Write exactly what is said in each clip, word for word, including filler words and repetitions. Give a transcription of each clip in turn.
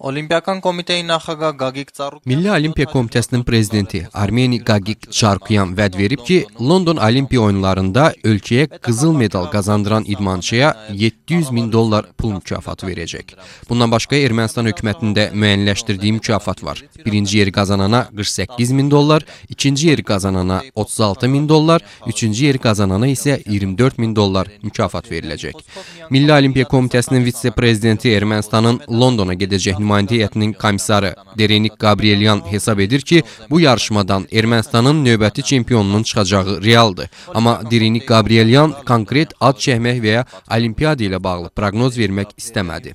Olimpiyakan komitəyi նախագահ Գագիկ Ծառուկյան Milli Olimpiya Komitəsinin prezidenti Armeni Gagik Çarkyan vəd verib ki, London Olimpiya oyunlarında ölkəyə qızıl medal qazandıran idmançıya yeddi yüz min dollar pul mükafatı verəcək. Bundan başqa Ermənistan hökumətində müəyyənləşdirdiyi mükafat var. Birinci yeri qazanana qırx səkkiz min dollar, ikinci yeri qazanana otuz altı min dollar, üçüncü yeri qazanana isə iyirmi dörd min dollar mükafat veriləcək. Milli Olimpiya Komitəsinin vitse-prezidenti Ermənistanın Londona gedəcək nümayəndə heyətinin komissarı Derenik Gabrielyan hesab edir ki, bu yarışmadan Ermənistanın növbəti çempionunun çıxacağı realdır. Amma Derenik Gabrielyan konkret ad çəkmək və ya olimpiyada ilə bağlı proqnoz vermək istəmədi.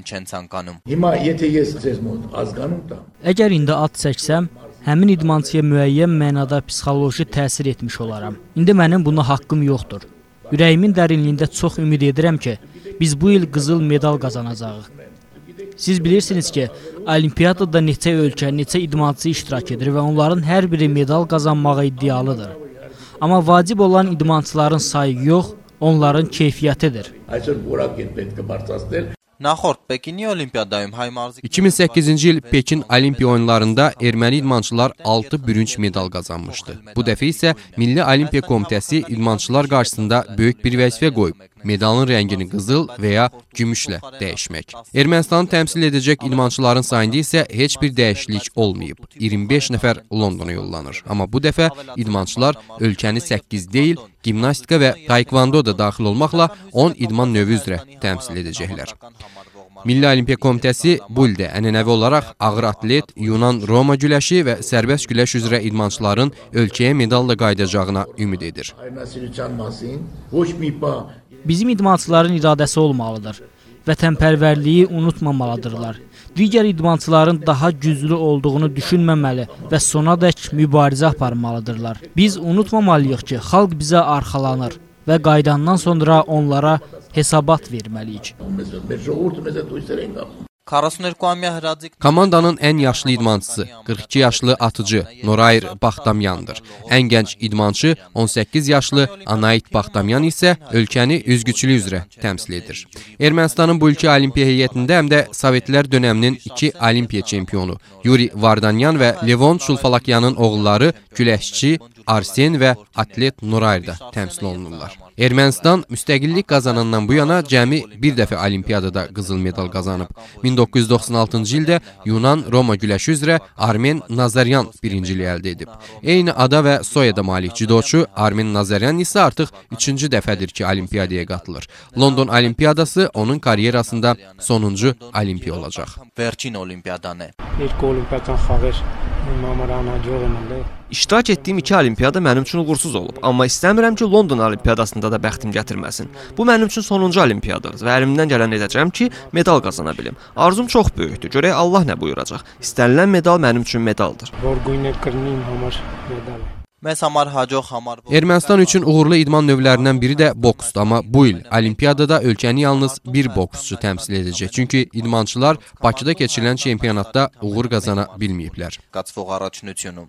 Əgər indi ad çəksəm, həmin idmançıya müəyyən mənada psixoloji təsir etmiş olaram. İndi mənim buna haqqım yoxdur. Ürəyimin dərinliyində çox ümid edirəm ki, biz bu il qızıl medal qazanacağıq. Siz bilirsiniz ki, olimpiyadada neçə ölkə, neçə idmançı iştirak edir və onların hər biri medal qazanmağa iddialıdır. Amma vacib olan idmançıların sayı yox, onların keyfiyyətidir. Նախորդ Պեկինի Օլիմպիադայում հայ մարզիկ iki min səkkizinci il Pekin Olimpiya oyunlarında erməni idmançılar altı bürünc medal qazanmışdı. Bu dəfə isə Milli Olimpiya Komitəsi idmançılar qarşısında böyük bir vəzifə qoyub. Medalın rəngini qızıl və ya gümüşlə dəyişmək. Ermənistanı təmsil edəcək idmançıların sayında isə heç bir dəyişiklik olmayıb. iyirmi beş nəfər Londona yollanır. Amma bu dəfə idmançılar ölkəni səkkiz deyil, gimnastika və taekvondo da daxil olmaqla on idman növü üzrə təmsil edəcəklər. Milli Olimpiya Komitəsi bu ildə ənənəvi olaraq ağır atlet, Yunan-Roma güləşi və sərbəst güləş üzrə idmançıların ölkəyə medalla qayıdacağına ümid edir. Bizim idmançıların iradəsi olmalıdır. Vətənpərvərliyi unutmamalıdırlar. Digər idmançıların daha güclü olduğunu düşünməməli və sonadək mübarizə aparmalıdırlar. Biz unutmamalıyıq ki, xalq bizə arxalanır və qaydandan sonra onlara hesabat verməliyik. քառասուններկուամյա հրաձիկ Komandanın ən yaşlı idmançısı qırx iki yaşlı atıcı Norayr Baxtamyandır. Ən gənc idmançı on səkkiz yaşlı Anait Baxtamyan isə ölkəni üzgüçülük üzrə təmsil edir. Ermənistanın bu ilki olimpiya heyətində həm də Sovetlər dönəminin iki olimpiya çempionu Yuri Vardanyan və Levon Çulfalakyanın oğulları güləşçi Arsen və atlet Norayr da təmsil olunurlar. Ermənistan müstəqillik qazanandan bu yana cəmi bir dəfə olimpiyadada qızıl medal qazanıb. min doqquz yüz doxsan altıncı ildə Yunan-Roma güləşi üzrə Armen Nazaryan birinciliyi əldə edib. Eyni ada və soyada malik judoçu Armen Nazaryan isə artıq üçüncü dəfədir ki, olimpiyadaya qatılır. London olimpiyadası onun karyerasında sonuncu olimpiya olacaq. Վերջին Օլիմպիադան է։ Երկու օլիմպիական խաղեր իմ համար անհաջող են ալել։ İştirak etdiyim iki olimpiyada mənim üçün uğursuz olub, amma istəmirəm ki, London olimpiyadasında da bəxtim gətirməsin. Bu mənim üçün sonuncu olimpiyadadır və əlimdən gələn edəcəm ki, medal qazana bilim. Arzum çox böyükdür. Görək Allah nə buyuracaq. İstənilən medal mənim üçün medaldır. Որ գույնը կրնի իմ համար մեդալ է։ Մեզ համար հաջող համար Ermənistan üçün uğurlu idman növlərindən biri də boksdur, amma bu il olimpiyadada ölkəni yalnız bir boksçu təmsil edəcək. Çünki idmançılar Bakıda keçirilən çempionatda uğur qazana bilməyiblər. կացվող առաջնությունում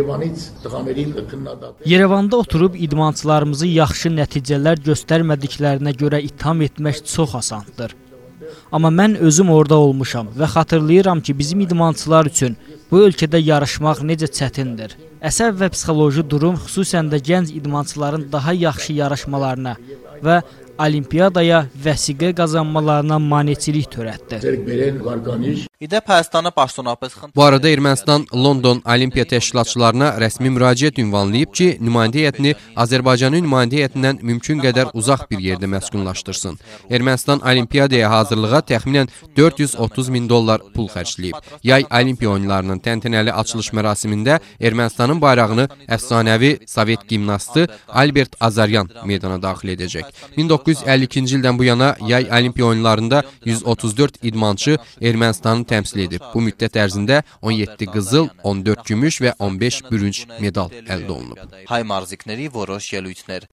Yerevanda oturub idmançılarımızı yaxşı nəticələr göstərmədiklərinə görə itham etmək çox asandır. Amma mən özüm orada olmuşam və xatırlayıram ki, bizim idmançılar üçün bu ölkədə yarışmaq necə çətindir. Əsəb və psixoloji durum xüsusən də gənc idmançıların daha yaxşı yarışmalarına və olimpiyadaya vəsiqə qazanmalarına maneçilik törətdi. İdəp Հայաստանը պաշտոնապես խնդրում Bu arada Ermənistan London Olimpiya təşkilatçılarına rəsmi müraciət ünvanlayıb ki, nümayəndə heyətini Azərbaycanın nümayəndə heyətindən mümkün qədər uzaq bir yerdə məskunlaşdırsın. Ermənistan olimpiyadaya hazırlığa təxminən dörd yüz otuz min dollar pul xərcləyib. Yay olimpiya oyunlarının təntənəli açılış mərasimində Ermənistanın bayrağını əfsanəvi Sovet gimnastı Albert Azaryan meydana daxil edəcək. min doqquz yüz əlli ikinci ildən bu yana yay olimpiya oyunlarında yüz otuz dörd idmançı Ermənistanı təmsil edib. Bu müddət ərzində on yeddi qızıl, on dörd gümüş və on beş bürünc medal əldə olunub. հայ մարզիկների որոշ ելույթներ